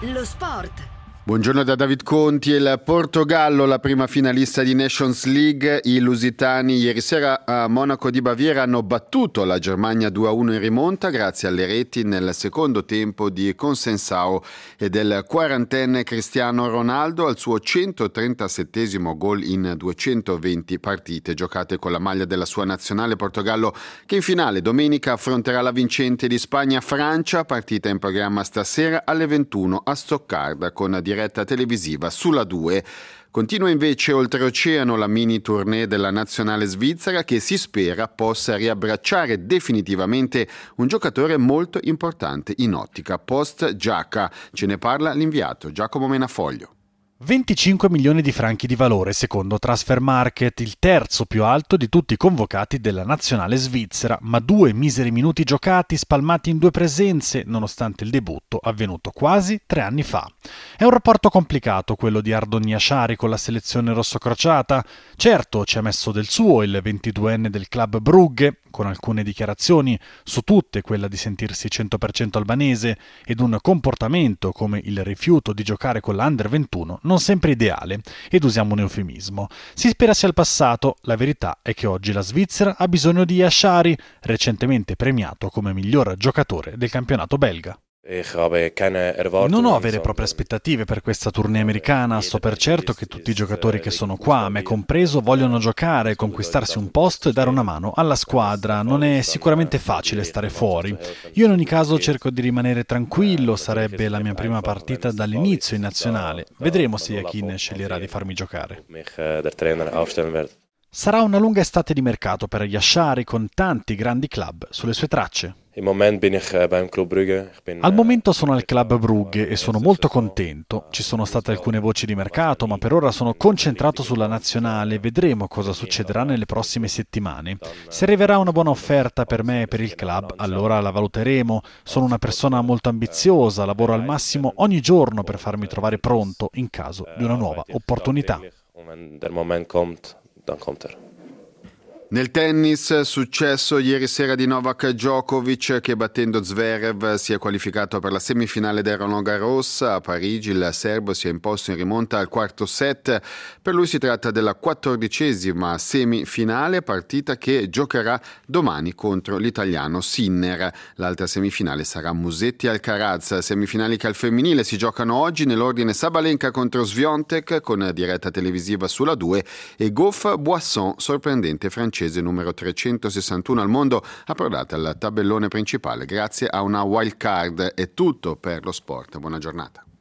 Lo sport. Buongiorno da David Conti. Il Portogallo, la prima finalista di Nations League. I lusitani ieri sera a Monaco di Baviera hanno battuto la Germania 2-1 in rimonta grazie alle reti nel secondo tempo di Conceição e del quarantenne Cristiano Ronaldo al suo 137esimo gol in 220 partite giocate con la maglia della sua nazionale. Portogallo che in finale domenica affronterà la vincente di Spagna-Francia, partita in programma stasera alle 21 a Stoccarda con diretta televisiva sulla 2. Continua invece oltreoceano la mini tournée della nazionale svizzera che si spera possa riabbracciare definitivamente un giocatore molto importante in ottica post Xhaka. Ce ne parla l'inviato Giacomo Menafoglio. 25 milioni di franchi di valore secondo Transfermarkt, il terzo più alto di tutti i convocati della nazionale svizzera, ma 2 miseri minuti giocati spalmati in 2 presenze nonostante il debutto avvenuto quasi 3 anni fa. È un rapporto complicato quello di Ardon Yashari con la selezione rossocrociata. Certo ci ha messo del suo il 22enne del club Brugge, con alcune dichiarazioni, su tutte quella di sentirsi 100% albanese, ed un comportamento come il rifiuto di giocare con l'Under 21 non sempre ideale, ed usiamo un eufemismo. Si spera sia il passato, la verità è che oggi la Svizzera ha bisogno di Yashari, recentemente premiato come miglior giocatore del campionato belga. Non ho vere e proprie aspettative per questa tournée americana, so per certo che tutti i giocatori che sono qua, me compreso, vogliono giocare, conquistarsi un posto e dare una mano alla squadra. Non è sicuramente facile stare fuori. Io in ogni caso cerco di rimanere tranquillo, sarebbe la mia prima partita dall'inizio in nazionale. Vedremo se Yakin sceglierà di farmi giocare. Sarà una lunga estate di mercato per Yashari con tanti grandi club sulle sue tracce. Al momento sono al club Brugge e sono molto contento. Ci sono state alcune voci di mercato, ma per ora sono concentrato sulla nazionale. Vedremo cosa succederà nelle prossime settimane. Se arriverà una buona offerta per me e per il club, allora la valuteremo. Sono una persona molto ambiziosa, lavoro al massimo ogni giorno per farmi trovare pronto in caso di una nuova opportunità. Nel tennis, successo ieri sera di Novak Djokovic che battendo Zverev si è qualificato per la semifinale del Roland Garros a Parigi. Il serbo si è imposto in rimonta al quarto set. Per lui si tratta della 14ª semifinale, partita che giocherà domani contro l'italiano Sinner. L'altra semifinale sarà Musetti-Alcaraz. Semifinali che al femminile si giocano oggi nell'ordine Sabalenka contro Swiatek con diretta televisiva sulla 2 e Gauff-Boisson, sorprendente francese numero 361 al mondo, approdata al tabellone principale grazie a una wild card. È tutto per lo sport. Buona giornata.